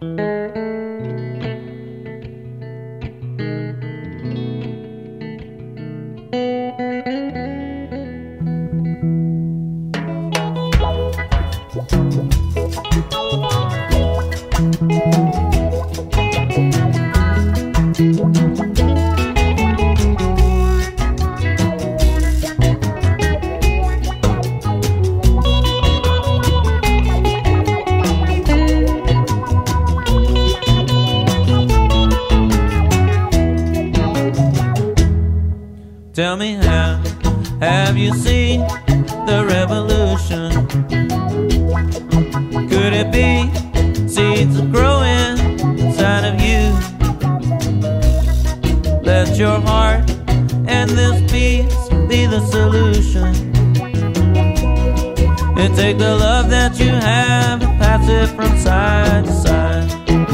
Tell me, how have you seen the revolution? Could it be seeds are growing inside of you? Let your heart and this peace be the solution, and take the love that you have and pass it from side to side.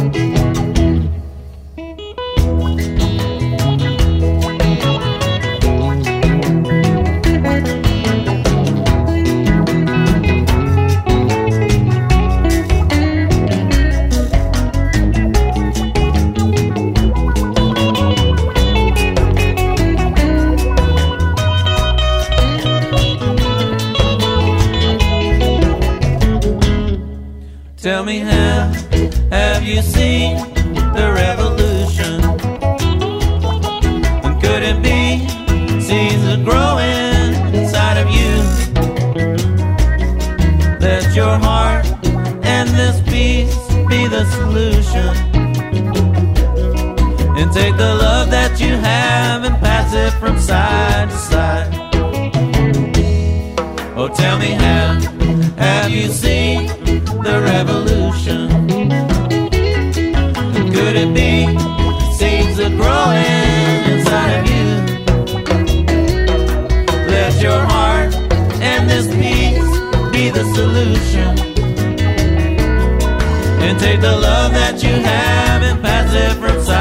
Tell me, how have you seen the revolution? And could it be seeds are growing inside of you? Let your heart and this peace be the solution, and take the love that you have and pass it from side to side. Oh, tell me, how have you seen the revolution? Could it be seeds are growing inside of you? Let your heart and this peace be the solution, and take the love that you have and pass it from side